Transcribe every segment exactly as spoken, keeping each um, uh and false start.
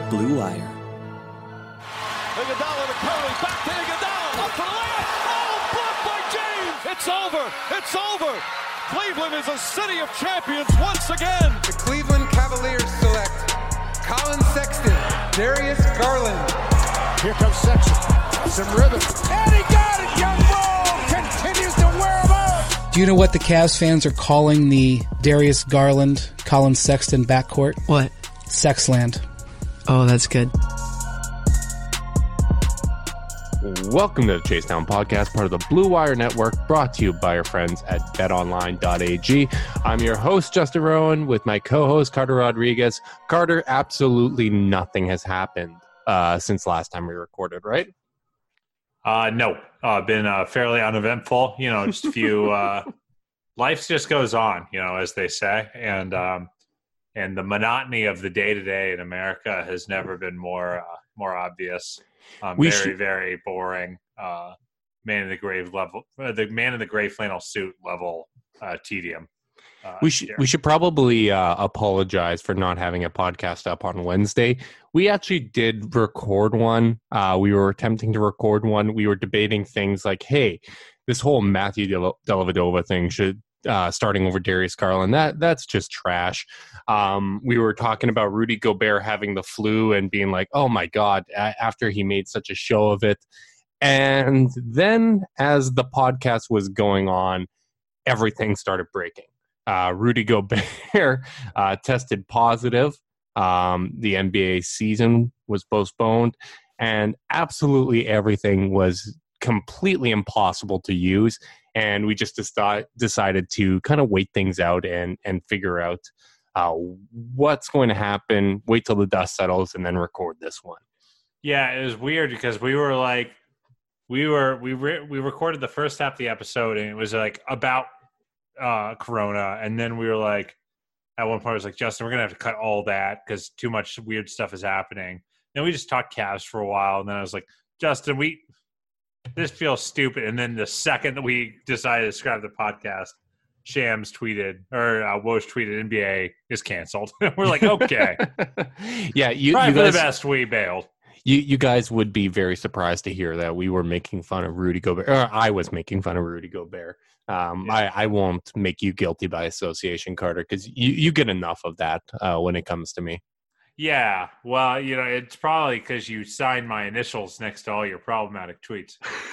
Blue Wire. Iguodala to Curry, back to Iguodala, up for the layup. Oh, blocked by James. It's over. It's over. Cleveland is a city of champions once again. The Cleveland Cavaliers select Colin Sexton, Darius Garland. Here comes Sexton. Some rhythm. And he got it. Young Bull continues to wear him out. Do you know what the Cavs fans are calling the Darius Garland, Colin Sexton backcourt? What? Sexland. Oh, that's good. Welcome to the Chase Down Podcast, part of the Blue Wire Network, brought to you by our friends at bet online dot a g. I'm your host, Justin Rowan, with my co-host, Carter Rodriguez. Carter, absolutely nothing has happened uh, since last time we recorded, right? Uh, no, uh, been uh, fairly uneventful. You know, just a few. Uh, life just goes on, you know, as they say, and um, and the monotony of the day to day in America has never been more uh, more obvious. Um, we very should... very boring. Uh, man in the grave level, uh, the man in the gray flannel suit level uh, tedium. Uh, we should here. we should probably uh, apologize for not having a podcast up on Wednesday. We actually did record one. Uh, we were attempting to record one. We were debating things like, hey, this whole Matthew Del- Dellavedova thing should uh, starting over Darius Garland. That that's just trash. Um, we were talking about Rudy Gobert having the flu and being like, oh my God, a- after he made such a show of it. And then as the podcast was going on, everything started breaking. Uh, Rudy Gobert uh, tested positive. Um, the N B A season was postponed, and absolutely everything was completely impossible to use. And we just deci- decided to kind of wait things out and, and figure out uh, what's going to happen, wait till the dust settles, and then record this one. Yeah, it was weird because we were like, we were we re- we recorded the first half of the episode, and it was like about uh, Corona, and then we were like, at one point, I was like, Justin, we're gonna have to cut all that because too much weird stuff is happening. Then we just talked Cavs for a while, and then I was like, Justin, we this feels stupid. And then the second that we decided to scrap the podcast, Shams tweeted, or uh, Woj tweeted, N B A is canceled. We're like, okay. yeah, you, Probably you for guys, the best we bailed. You, you guys would be very surprised to hear that we were making fun of Rudy Gobert, or I was making fun of Rudy Gobert. Um, yeah. I, I won't make you guilty by association, Carter, because you, you get enough of that uh, when it comes to me. Yeah, well, you know, it's probably because you signed my initials next to all your problematic tweets.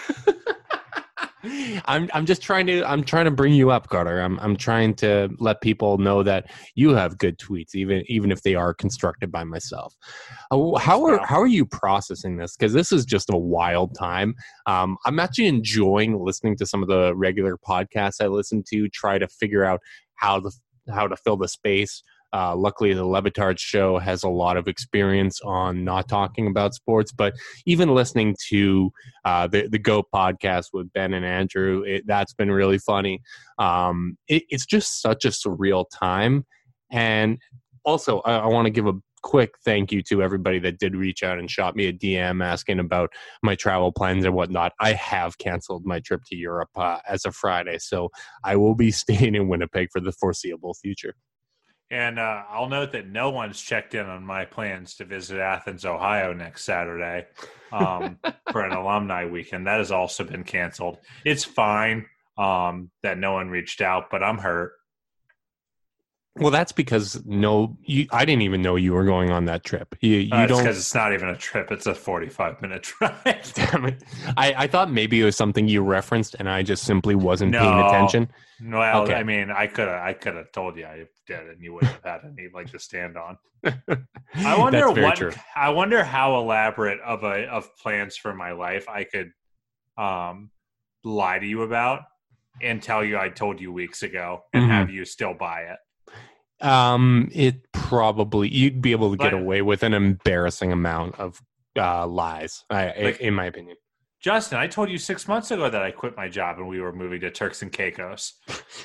I'm I'm just trying to I'm trying to bring you up, Carter. I'm I'm trying to let people know that you have good tweets, even even if they are constructed by myself. Uh, how are how are you processing this? Because this is just a wild time. Um, I'm actually enjoying listening to some of the regular podcasts I listen to, try to figure out how the how to fill the space. Uh, luckily, the Levitard show has a lot of experience on not talking about sports, but even listening to uh, the, the GOAT podcast with Ben and Andrew, it, that's been really funny. Um, it, it's just such a surreal time. And also, I, I want to give a quick thank you to everybody that did reach out and shot me a D M asking about my travel plans and whatnot. I have canceled my trip to Europe uh, as of Friday, so I will be staying in Winnipeg for the foreseeable future. And uh, I'll note that no one's checked in on my plans to visit Athens, Ohio next Saturday um, for an alumni weekend. That has also been canceled. It's fine um, that no one reached out, but I'm hurt. Well, that's because no, you, I didn't even know you were going on that trip. You, you uh, don't because it's not even a trip; it's a forty-five minute drive. Damn it! I, I thought maybe it was something you referenced, and I just simply wasn't no, paying attention. Well, okay. I mean, I could have, I could have told you I did, and you wouldn't have had any leg to stand on. I wonder what. True. I wonder how elaborate of a of plans for my life I could um, lie to you about and tell you I told you weeks ago, and mm-hmm. have you still buy it. Um, it probably you'd be able to get but, away with an embarrassing amount of uh, lies, I, like, in my opinion. Justin, I told you six months ago that I quit my job and we were moving to Turks and Caicos.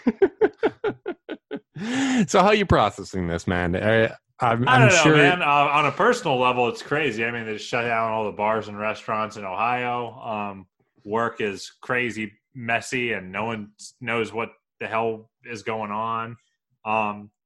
So, how are you processing this, man? I, I'm, I don't I'm know, sure... man. Uh, on a personal level, it's crazy. I mean, they just shut down all the bars and restaurants in Ohio. Um, work is crazy, messy, and no one knows what the hell is going on. Um,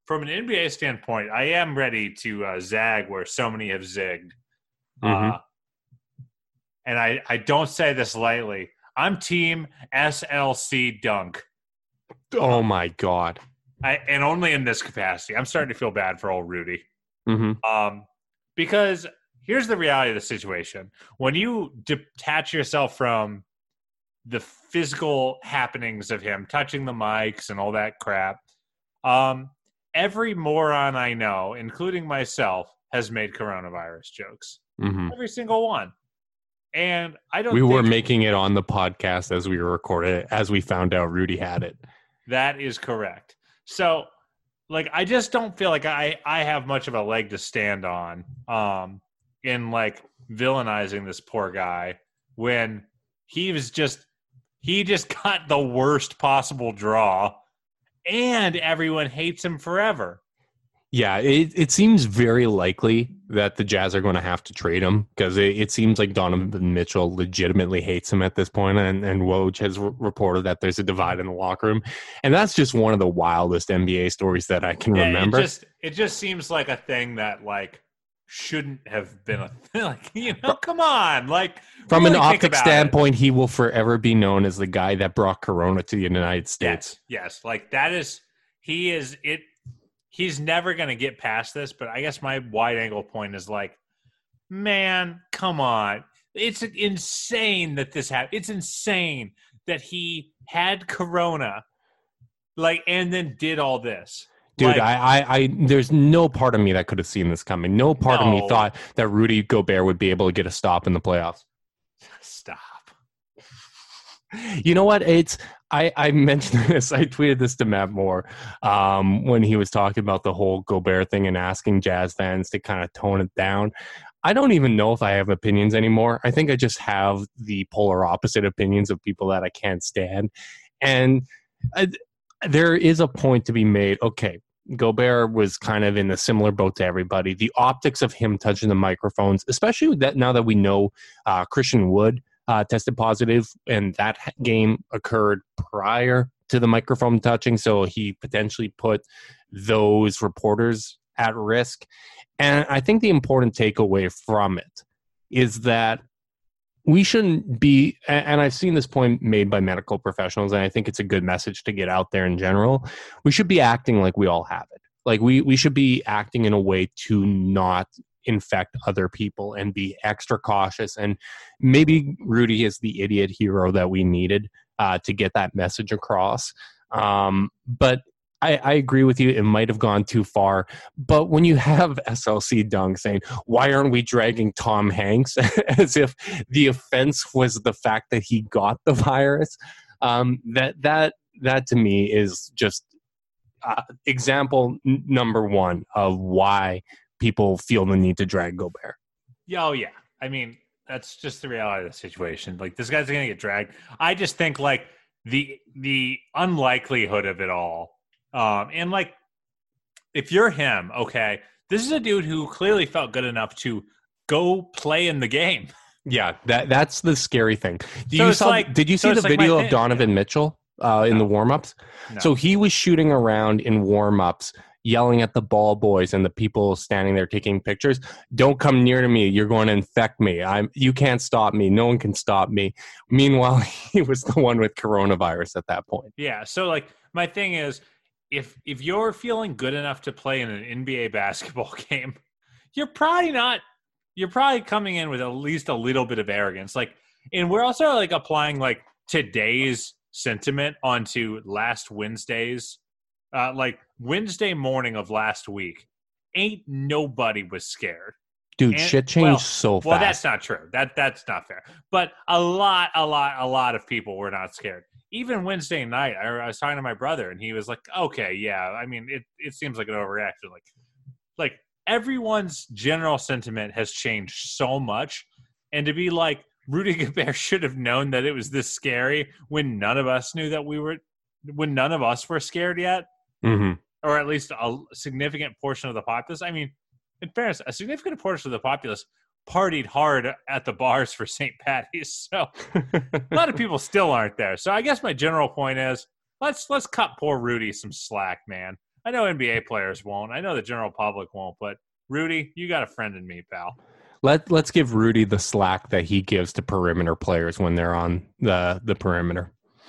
from an N B A standpoint, I am ready to uh, zag where so many have zigged. Mm-hmm. Uh, and I, I don't say this lightly. I'm team S L C Dunk. Oh, my God. I, and only in this capacity. I'm starting to feel bad for old Rudy. Mm-hmm. Um, because here's the reality of the situation. When you detach yourself from the physical happenings of him touching the mics and all that crap, um, every moron I know, including myself, has made coronavirus jokes. Mm-hmm. Every single one. And I don't We think were making it on the podcast as we recorded it, as we found out Rudy had it. that is correct. So, like, I just don't feel like I, I have much of a leg to stand on um, in, like, villainizing this poor guy when he was just – he just got the worst possible draw, and everyone hates him forever. Yeah, it, it seems very likely that the Jazz are going to have to trade him because it, it seems like Donovan Mitchell legitimately hates him at this point, and, and Woj has re- reported that there's a divide in the locker room. And that's just one of the wildest N B A stories that I can Yeah, remember. It just, it just seems like a thing that, like, shouldn't have been a thing. Like, you know, come on. Like, From really an think optic about standpoint, he will forever be known as the guy that brought Corona to the United it. States. Yes, yes. Like, that is – he is – it. He's never going to get past this, but I guess my wide angle point is like, man, come on. It's insane that this happened. It's insane that he had Corona, like, and then did all this. Dude, like, I, I, I, there's no part of me that could have seen this coming. No part of me No. thought that Rudy Gobert would be able to get a stop in the playoffs. Stop. You know what? It's I, I mentioned this. I tweeted this to Matt Moore um, when he was talking about the whole Gobert thing and asking Jazz fans to kind of tone it down. I don't even know if I have opinions anymore. I think I just have the polar opposite opinions of people that I can't stand. And I, there is a point to be made. Okay, Gobert was kind of in a similar boat to everybody. The optics of him touching the microphones, especially that now that we know uh, Christian Wood Uh, tested positive, and that game occurred prior to the microphone touching, so he potentially put those reporters at risk. And I think the important takeaway from it is that we shouldn't be, and I've seen this point made by medical professionals, and I think it's a good message to get out there in general, we should be acting like we all have it. Like we, we should be acting in a way to not infect other people and be extra cautious. And maybe Rudy is the idiot hero that we needed uh, to get that message across. Um, but I, I agree with you. It might have gone too far. But when you have S L C Dunk saying, why aren't we dragging Tom Hanks as if the offense was the fact that he got the virus? Um, that, that, that to me is just uh, example n- number one of why people feel the need to drag Gobert. Yeah, oh, yeah. I mean, that's just the reality of the situation. Like, this guy's going to get dragged. I just think, like, the the unlikelihood of it all. Um, and, like, if you're him, okay, this is a dude who clearly felt good enough to go play in the game. Yeah, that that's the scary thing. Do So you it's saw, like- did you so see the it's like video my of thing, Donovan yeah. Mitchell uh, in No. the warm-ups? No. So he was shooting around in warm-ups, yelling at the ball boys and the people standing there taking pictures. Don't come near to me. You're going to infect me. I'm. You can't stop me. No one can stop me. Meanwhile, he was the one with coronavirus at that point. Yeah, so, like, my thing is, if if you're feeling good enough to play in an N B A basketball game, you're probably not – you're probably coming in with at least a little bit of arrogance. Like, and we're also, like, applying, like, today's sentiment onto last Wednesday's uh, like Wednesday morning of last week. Ain't nobody was scared. Dude, And- shit changed well, so fast. Well, that's not true. That that's not fair. But a lot, a lot, a lot of people were not scared. Even Wednesday night, I, I was talking to my brother, and he was like, "Okay, yeah. I mean, it it seems like an overreaction. Like, like everyone's general sentiment has changed so much, and to be like Rudy Gobert should have known that it was this scary when none of us knew that we were, when none of us were scared yet, Mm-hmm. or at least a significant portion of the populace. I mean, in fairness, a significant portion of the populace partied hard at the bars for Saint Patty's. So a lot of people still aren't there. So I guess my general point is let's let's cut poor Rudy some slack, man. I know N B A players won't. I know the general public won't. But Rudy, you got a friend in me, pal. Let Let's give Rudy the slack that he gives to perimeter players when they're on the the perimeter.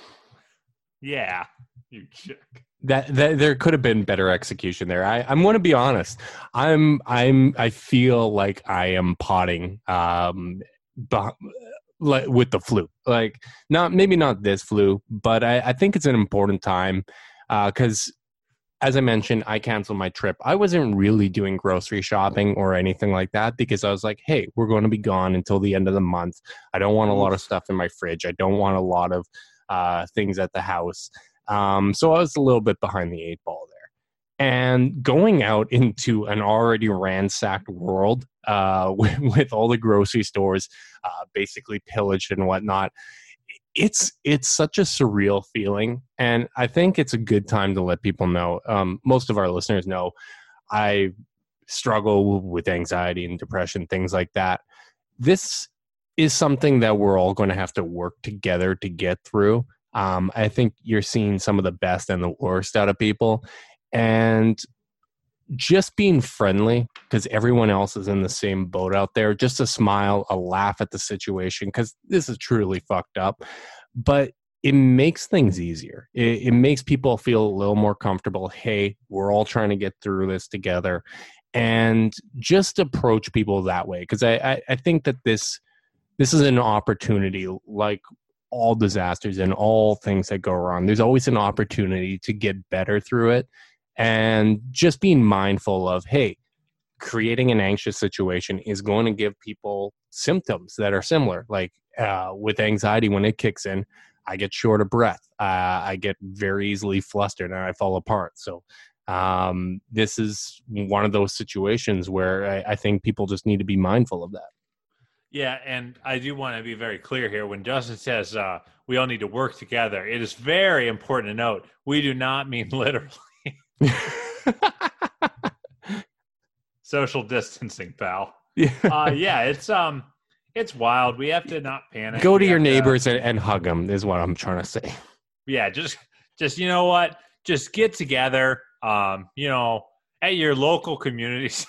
Yeah, you chick. That, that there could have been better execution there. I, I'm going to be honest. I'm I'm I feel like I am potting um bah, like with the flu. Like not maybe not this flu, but I, I think it's an important time because uh, as I mentioned, I canceled my trip. I wasn't really doing grocery shopping or anything like that because I was like, hey, we're going to be gone until the end of the month. I don't want a lot of stuff in my fridge. I don't want a lot of uh, things at the house. Um, so I was a little bit behind the eight ball there. And going out into an already ransacked world uh, with, with all the grocery stores uh, basically pillaged and whatnot, it's it's such a surreal feeling. And I think it's a good time to let people know. Um, most of our listeners know I struggle with anxiety and depression, things like that. This is something that we're all going to have to work together to get through. Um, I think you're seeing some of the best and the worst out of people. And just being friendly, because everyone else is in the same boat out there, just a smile, a laugh at the situation, because this is truly fucked up. But it makes things easier. It, it makes people feel a little more comfortable. Hey, we're all trying to get through this together. And just approach people that way. Because I, I, I think that this this is an opportunity, like all disasters and all things that go wrong. There's always an opportunity to get better through it. And just being mindful of, hey, creating an anxious situation is going to give people symptoms that are similar. Like uh, with anxiety, when it kicks in, I get short of breath. Uh, I get very easily flustered and I fall apart. So um, this is one of those situations where I, I think people just need to be mindful of that. Yeah, and I do want to be very clear here. When Justin says uh, we all need to work together, it is very important to note we do not mean literally. Social distancing, pal. Yeah. Uh, yeah, it's um, it's wild. We have to not panic. Go to We your have neighbors to, and, and hug them is what I'm trying to say. Yeah, just just you know what? Just get together. Um, you know, at your local communities.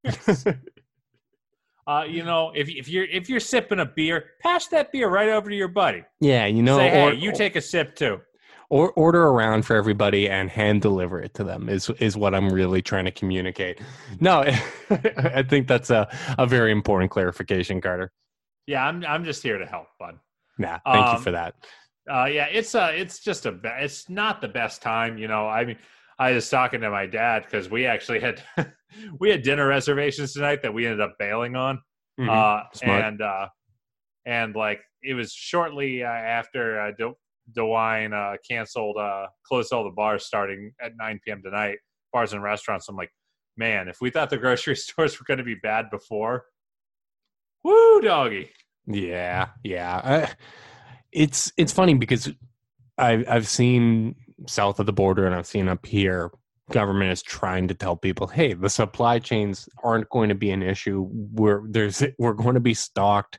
Uh, you know, if if you're if you're sipping a beer, pass that beer right over to your buddy. Yeah, you know, say, hey, or, you take a sip too. Or order around for everybody and hand deliver it to them is is what I'm really trying to communicate. No, I think that's a, a very important clarification, Carter. Yeah, I'm I'm just here to help, bud. Nah, thank um, you for that. Uh, yeah, it's uh it's just a it's not the best time, you know. I mean, I was talking to my dad because we actually had we had dinner reservations tonight that we ended up bailing on, Mm-hmm. uh, Smart. and uh, and like it was shortly uh, after uh, De- DeWine uh, canceled, uh, closed all the bars starting at nine p.m. tonight, bars and restaurants. I'm like, man, if we thought the grocery stores were going to be bad before, woo, doggy. Yeah, yeah. I, it's it's funny because I've I've seen south of the border and I've seen up here. Government is trying to tell people, hey, the supply chains aren't going to be an issue. We're there's we're going to be stocked,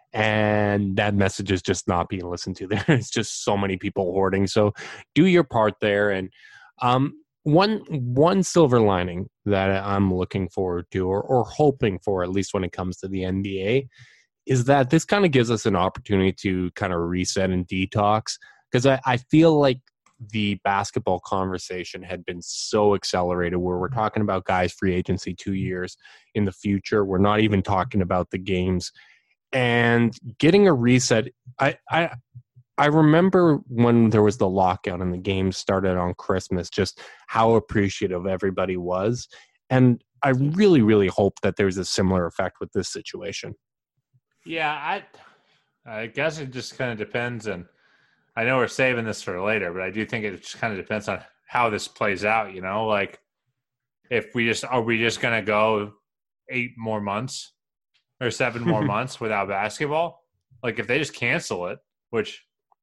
and that message is just not being listened to. There's just so many people hoarding. So do your part there. And um, one one silver lining that I'm looking forward to, or or hoping for, at least when it comes to the N B A, is that this kind of gives us an opportunity to kind of reset and detox. Because I, I feel like the basketball conversation had been so accelerated where we're talking about guys free agency two years in the future. We're not even talking about the games and getting a reset. I, I, I remember when there was the lockout and the games started on Christmas, just how appreciative everybody was. And I really, really hope that there's a similar effect with this situation. Yeah, I, I guess it just kind of depends. And I know we're saving this for later, but I do think it just kind of depends on how this plays out, you know, like if we just, are we just going to go eight more months or seven more months without basketball? Like if they just cancel it, which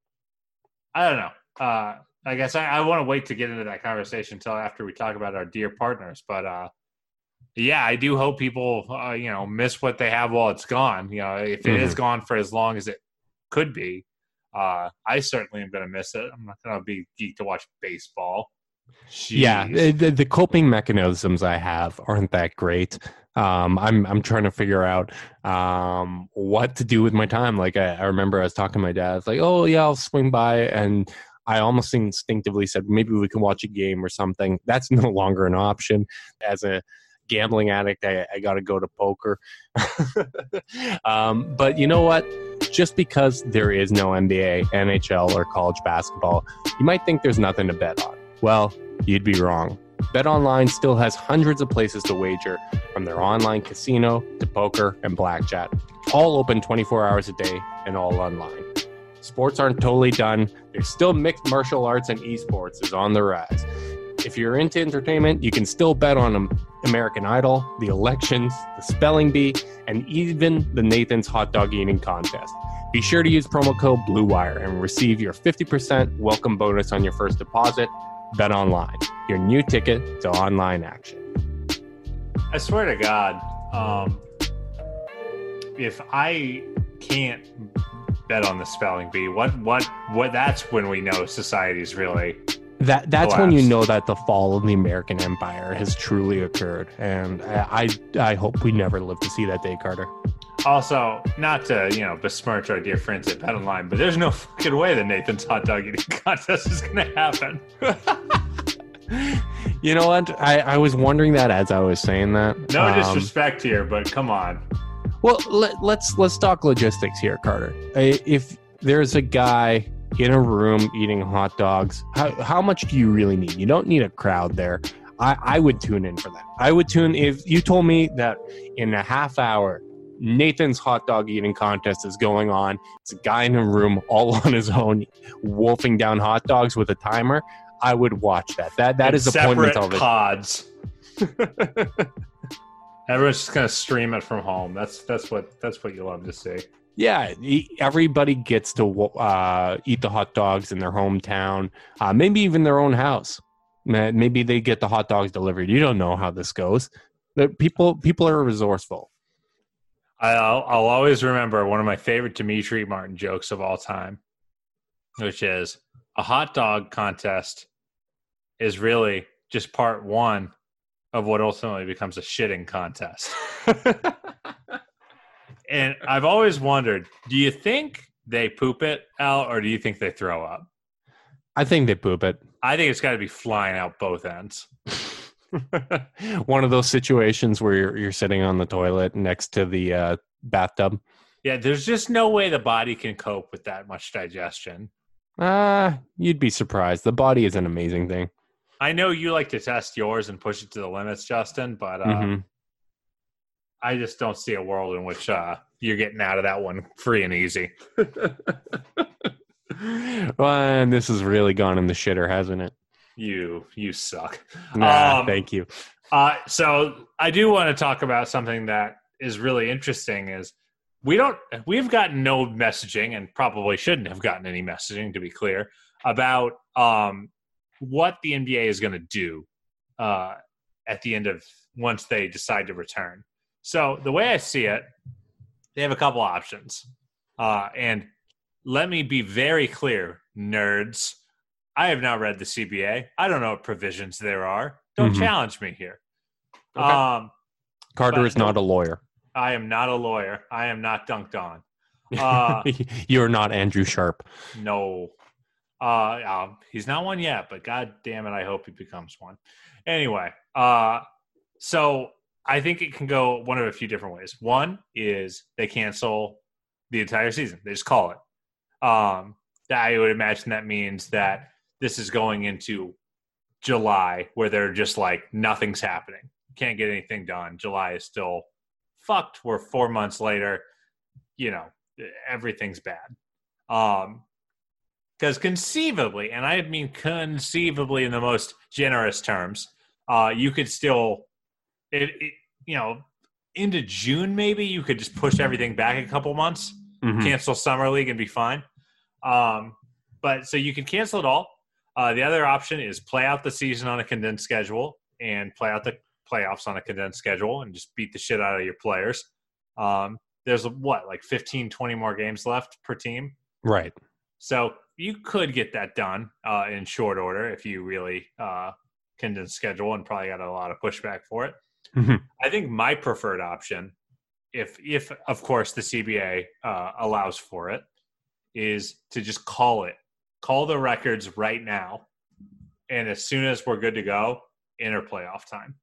I don't know. Uh, I guess I, I want to wait to get into that conversation until after we talk about our dear partners. But uh, yeah, I do hope people, uh, you know, miss what they have while it's gone. You know, if it mm-hmm. is gone for as long as it could be. Uh, I certainly am going to miss it. I'm not going to be geeked to watch baseball. Yeah, Jeez. the, the coping mechanisms I have aren't that great. Um, I'm I'm trying to figure out um, what to do with my time. Like I, I remember I was talking to my dad. It's like, oh yeah, I'll swing by, and I almost instinctively said maybe we can watch a game or something. That's no longer an option. As a gambling addict, I, I got to go to poker. um, but you know what? Just because there is no N B A, N H L, or college basketball, you might think there's nothing to bet on. Well, you'd be wrong. BetOnline still has hundreds of places to wager, from their online casino to poker and blackjack, all open twenty-four hours a day and all online. Sports aren't totally done. There's still mixed martial arts, and esports is on the rise. If you're into entertainment, you can still bet on American Idol, the elections, the spelling bee, and even the Nathan's hot dog eating contest. Be sure to use promo code BLUEWIRE and receive your fifty percent welcome bonus on your first deposit. BetOnline, your new ticket to online action. I swear to God, um, if I can't bet on the spelling bee, what, what, what? That's when we know society's really that. That's collapsed. when you know that the fall of the American Empire has truly occurred, and I, I, I hope we never live to see that day, Carter. Also, not to, you know, besmirch our dear friends at BetOnline, but there's no fucking way the Nathan's hot dog eating contest is going to happen. You know what? I, I was wondering that as I was saying that. No Um, disrespect here, but come on. Well, let, let's let's talk logistics here, Carter. I- If there's a guy in a room eating hot dogs, how how much do you really need? You don't need a crowd there. I, I would tune in for that. I would tune if you told me that in a half hour, Nathan's hot dog eating contest is going on. It's a guy in a room all on his own, wolfing down hot dogs with a timer. I would watch that. That that In is appointment separate television. pods. Everyone's just gonna stream it from home. That's that's what that's what you love to see. Yeah, e- everybody gets to uh, eat the hot dogs in their hometown, uh, maybe even their own house. Ma- Maybe they get the hot dogs delivered. You don't know how this goes. But people people are resourceful. I'll I'll always remember one of my favorite Dimitri Martin jokes of all time, which is a hot dog contest is really just part one of what ultimately becomes a shitting contest. And I've always wondered, do you think they poop it out or do you think they throw up? I think they poop it. I think it's got to be flying out both ends. One of those situations where you're, you're sitting on the toilet next to the uh, bathtub. Yeah, there's just no way the body can cope with that much digestion. Ah, uh, you'd be surprised. The body is an amazing thing. I know you like to test yours and push it to the limits, Justin, but uh, Mm-hmm. I just don't see a world in which uh, you're getting out of that one free and easy. Well, and this has really gone in the shitter, hasn't it? You you suck. Nah, Um, thank you. Uh, so I do want to talk about something that is really interesting. Is we don't we've gotten no messaging and probably shouldn't have gotten any messaging, to be clear, about um, what the N B A is going to do uh, at the end of once they decide to return. So the way I see it, they have a couple options, uh, and let me be very clear, nerds. I have not read the C B A. I don't know what provisions there are. Don't Mhm. challenge me here. Okay. Um, Carter but is not a lawyer. I am not a lawyer. I am not dunked on. Uh, You're not Andrew Sharp. no. Uh, um, he's not one yet, but God damn it, I hope he becomes one. Anyway, uh, so I think it can go one of a few different ways. One is they cancel the entire season. They just call it. Um, I would imagine that means that this is going into July where they're just like, nothing's happening. Can't get anything done. July is still fucked. We're four months later. You know, everything's bad. Um, because conceivably, and I mean conceivably in the most generous terms, uh, you could still, it, it, you know, into June maybe you could just push everything back a couple months, Mhm. cancel Summer League and be fine. Um, but so you can cancel it all. Uh, the other option is play out the season on a condensed schedule and play out the playoffs on a condensed schedule and just beat the shit out of your players. Um, there's what, like fifteen, twenty more games left per team. Right. So you could get that done uh, in short order if you really uh, condensed schedule and probably got a lot of pushback for it. Mhm. I think my preferred option, if if of course the C B A uh, allows for it, is to just call it, call the records right now, and as soon as we're good to go, enter playoff time.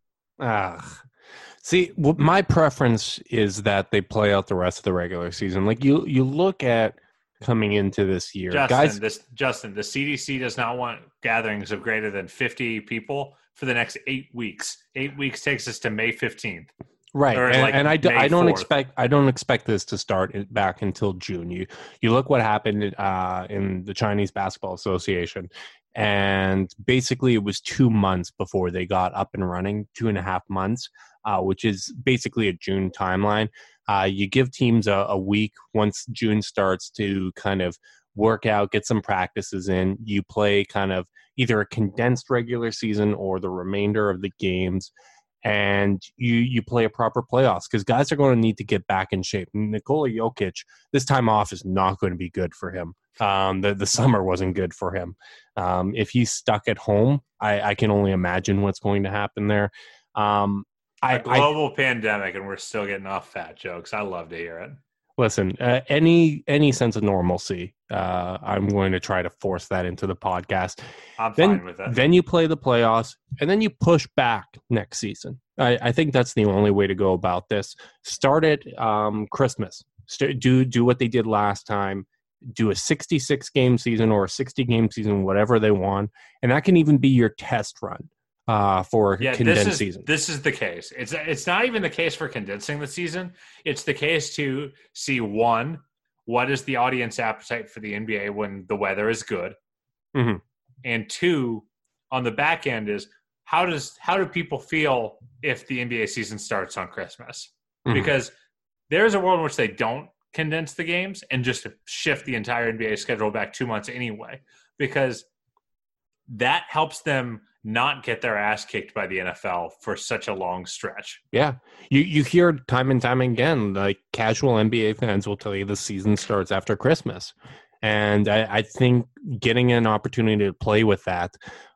Ah, see, well, my preference is that they play out the rest of the regular season. Like you, you look at coming into this year, Justin, guys. this Justin, the C D C does not want gatherings of greater than fifty people for the next eight weeks. Eight weeks takes us to May fifteenth. Right, Or and, like and I, do, May I don't fourth. expect I don't expect this to start in- back until June. You you look what happened uh, in the Chinese Basketball Association, and basically it was two months before they got up and running, two and a half months, uh, which is basically a June timeline. Uh, you give teams a, a week once June starts to kind of work out, get some practices in. You play kind of either a condensed regular season or the remainder of the games. And you you play a proper playoffs because guys are going to need to get back in shape. Nikola Jokic, this time off is not going to be good for him. Um, the the summer wasn't good for him. Um, if he's stuck at home, I, I can only imagine what's going to happen there. Um, I, A global pandemic, and we're still getting off fat jokes. I love to hear it. Listen, uh, any any sense of normalcy, uh, I'm going to try to force that into the podcast. I'm Then, fine with it. then you play the playoffs, and then you push back next season. I, I think that's the only way to go about this. Start at um, Christmas. St- do do what they did last time. Do a sixty-six game season or a sixty game season, whatever they want, and that can even be your test run uh, for Yeah, condensed this is season. this is the case. It's it's not even the case for condensing the season. It's the case to see, one, what is the audience appetite for the N B A when the weather is good, Mhm. and two, on the back end is how does how do people feel if the N B A season starts on Christmas? Mhm. Because there's a world in which they don't condense the games and just shift the entire N B A schedule back two months anyway, because that helps them not get their ass kicked by the N F L for such a long stretch. Yeah, you you hear time and time again, like casual N B A fans will tell you the season starts after Christmas, and I, I think getting an opportunity to play with that,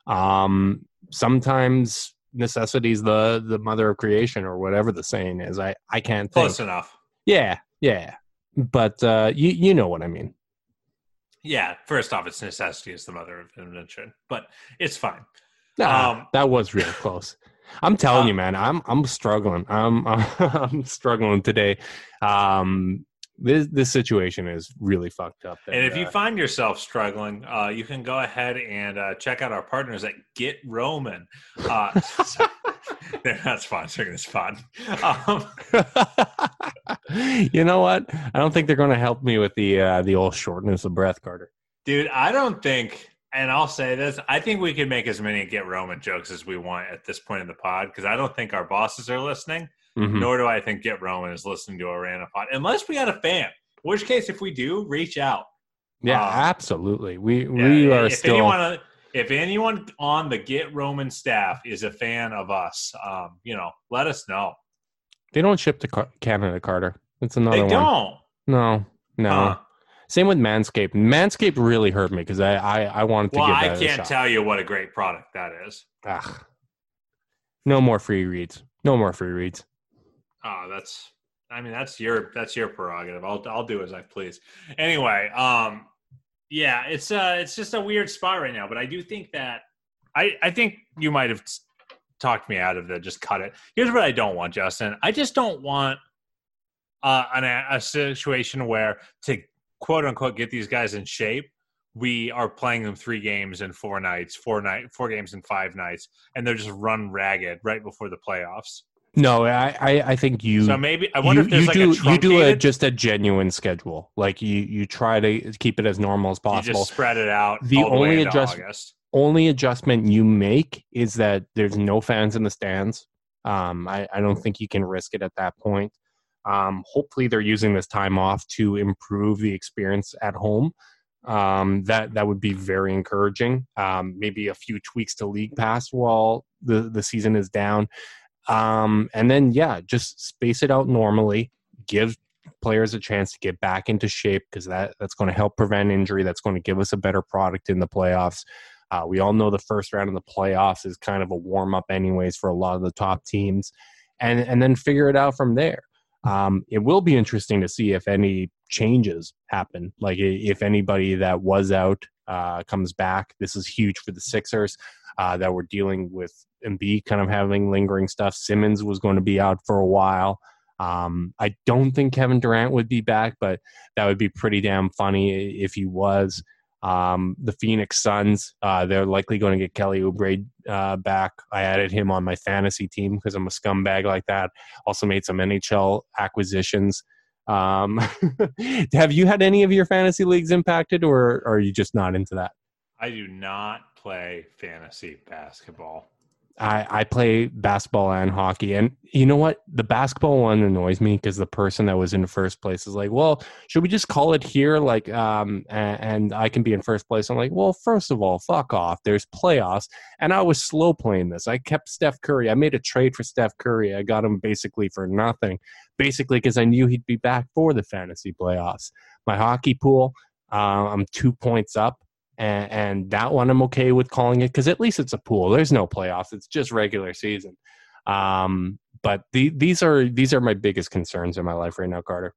um, sometimes necessity is the the mother of creation, or whatever the saying is. I I can't think. Close enough. Yeah, yeah, but uh, you you know what I mean. Yeah, first off, it's necessity is the mother of invention, but it's fine. Nah, Um, that was real close. I'm telling uh, you, man. I'm I'm struggling. I'm I'm struggling today. Um, this this situation is really fucked up. And if you uh, find yourself struggling, uh, you can go ahead and uh, check out our partners at Get Roman. Uh, so- they're not sponsoring this pod. Um, you know what? I don't think they're going to help me with the uh, the old shortness of breath, Carter. dude, I don't think, and I'll say this, I think we can make as many Get Roman jokes as we want at this point in the pod, because I don't think our bosses are listening, Mhm. nor do I think Get Roman is listening to a random pod, unless we got a fan. In which case, if we do, reach out. Yeah, Um, absolutely. We Yeah, we are if still. anyone, if anyone on the Get Roman staff is a fan of us, um, you know, let us know. They don't ship to Car- Canada, Carter. It's another They one. don't. No, no. Huh. Same with Manscaped. Manscaped really hurt me because I, I I wanted to Well, give I that a can't shot. tell you what a great product that is. Ugh. No more free reads. No more free reads. Oh, that's. I mean, that's your that's your prerogative. I'll I'll do as I please. Anyway, um, yeah, it's uh, it's just a weird spot right now. But I do think that I I think you might have talked me out of the just cut it. Here's what I don't want, Justin. I just don't want uh, an, a situation where to quote unquote get these guys in shape, we are playing them three games in four nights, four night, four games in five nights, and they're just run ragged right before the playoffs. No, I, I, I think you. So maybe I wonder you, if there's you like do a you do a truncated- just a genuine schedule. Like you you try to keep it as normal as You possible. just spread it out. The all the only way into adjust- August. Only adjustment you make is that there's no fans in the stands. Um, I, I don't think you can risk it at that point. Um, hopefully they're using this time off to improve the experience at home. Um, that that would be very encouraging. Um, maybe a few tweaks to League Pass while the, the season is down. Um, and then, yeah, just space it out normally. Give players a chance to get back into shape because that, that's going to help prevent injury. That's going to give us a better product in the playoffs. Uh, we all know the first round of the playoffs is kind of a warm-up anyways for a lot of the top teams, and, and then figure it out from there. Um, it will be interesting to see if any changes happen, like if anybody that was out uh, comes back. This is huge for the Sixers uh, that we're dealing with Embiid kind of having lingering stuff. Simmons was going to be out for a while. Um, I don't think Kevin Durant would be back, but that would be pretty damn funny if he was. Um, the Phoenix Suns, uh, they're likely going to get Kelly Oubre uh, back. I added him on my fantasy team because I'm a scumbag like that. Also made some N H L acquisitions. Um, have you had any of your fantasy leagues impacted, or, or are you just not into that? I do not play fantasy basketball. I, I play basketball and hockey. And you know what? The basketball one annoys me because the person that was in first place is like, well, should we just call it here? Like, um, and, and I can be in first place. I'm like, well, first of all, fuck off. There's playoffs. And I was slow playing this. I kept Steph Curry. I made a trade for Steph Curry. I got him basically for nothing, basically because I knew he'd be back for the fantasy playoffs. My hockey pool, uh, I'm two points up. And, and that one I'm okay with calling it because at least it's a pool. There's no playoffs. It's just regular season. Um, but the, these are these are my biggest concerns in my life right now, Carter.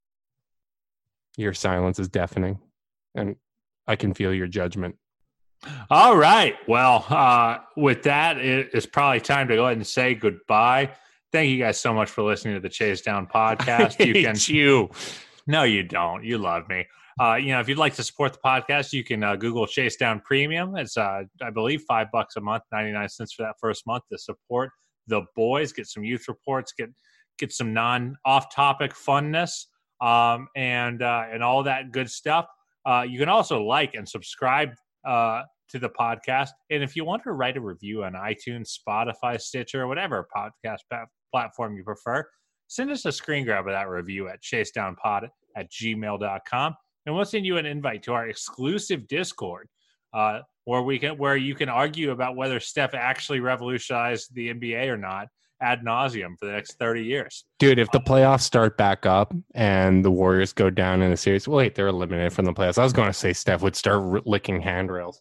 Your silence is deafening, and I can feel your judgment. All right. Well, uh, with that, it, it's probably time to go ahead and say goodbye. Thank you guys so much for listening to the Chase Down podcast. I you hate can you. No, you don't. You love me. Uh, you know, if you'd like to support the podcast, you can uh, Google Chase Down Premium. It's, uh, I believe, five bucks a month, ninety-nine cents for that first month to support the boys, get some youth reports, get get some non-off-topic funness, um, and uh, and all that good stuff. Uh, you can also like and subscribe uh, to the podcast. And if you want to write a review on iTunes, Spotify, Stitcher, whatever podcast pa- platform you prefer, send us a screen grab of that review at chasedownpod at gmail dot com. And we'll send you an invite to our exclusive Discord, uh, where we can, where you can argue about whether Steph actually revolutionized the N B A or not ad nauseum for the next thirty years. Dude, if the playoffs start back up and the Warriors go down in a series, well, wait, they're eliminated from the playoffs. I was going to say Steph would start r- licking handrails.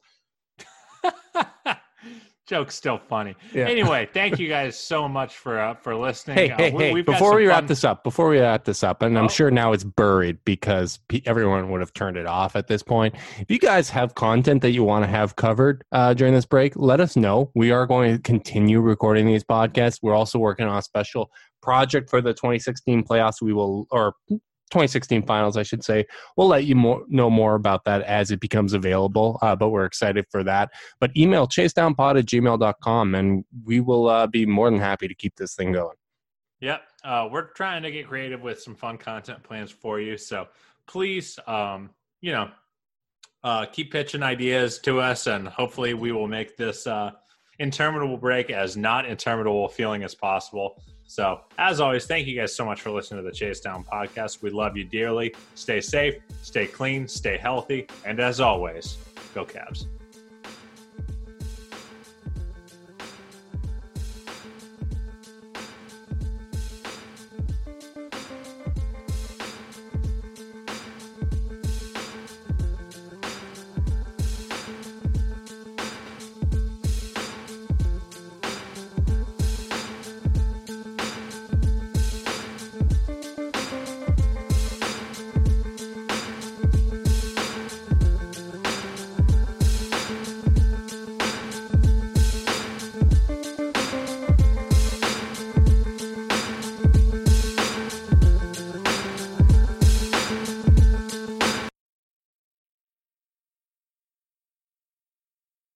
Joke's still funny. Yeah. Anyway, thank you guys so much for uh, for listening. Hey, uh, hey, we, hey! we've got Before some we wrap fun- this up, before we wrap this up, and Oh. I'm sure now it's buried because pe- everyone would have turned it off at this point. If you guys have content that you want to have covered uh, during this break, let us know. We are going to continue recording these podcasts. We're also working on a special project for the twenty sixteen playoffs. We will, or twenty sixteen finals, I should say. We'll let you more, know more about that as it becomes available, uh, but we're excited for that. But email chasedownpod at gmail dot com, and we will uh, be more than happy to keep this thing going. Yep. Uh, we're trying to get creative with some fun content plans for you. So please, um, you know, uh, keep pitching ideas to us, and hopefully we will make this uh, interminable break as not interminable feeling as possible. So, as always, thank you guys so much for listening to the Chase Down podcast. We love you dearly. Stay safe, stay clean, stay healthy, and as always, go Cavs.